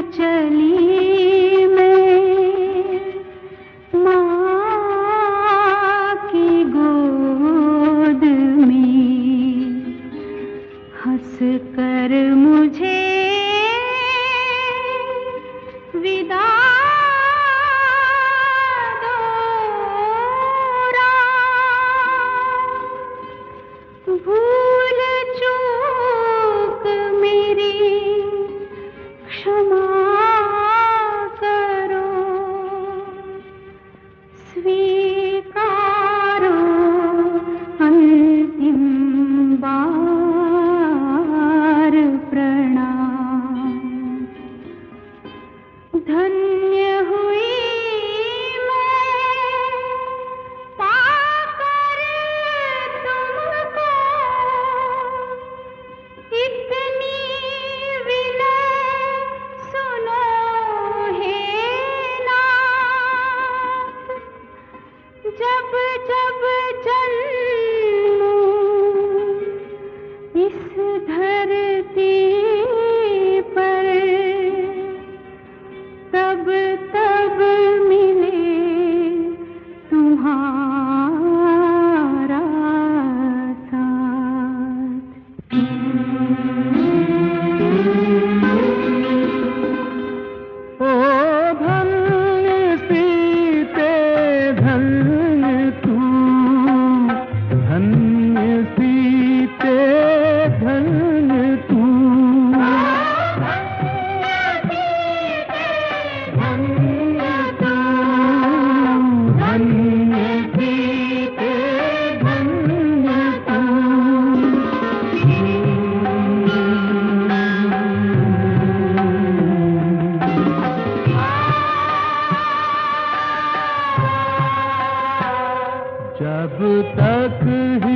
चली मैं माँ की गोद में, हंस कर मुझे विदा दो राम। भूल चूक मेरी क्षमा करो, स्वीकारो अंतिम बार प्रणाम। धन्य हुई मैं पाकर तुमको, इतनी विनय सुनो हे नाथ। जब जब जन्मूं इस धरती पर, तब तब मिले तुम्हारा साथ। ओ धन्य सीते धन्य तू, धन्य सीते धन्य तू। जब तक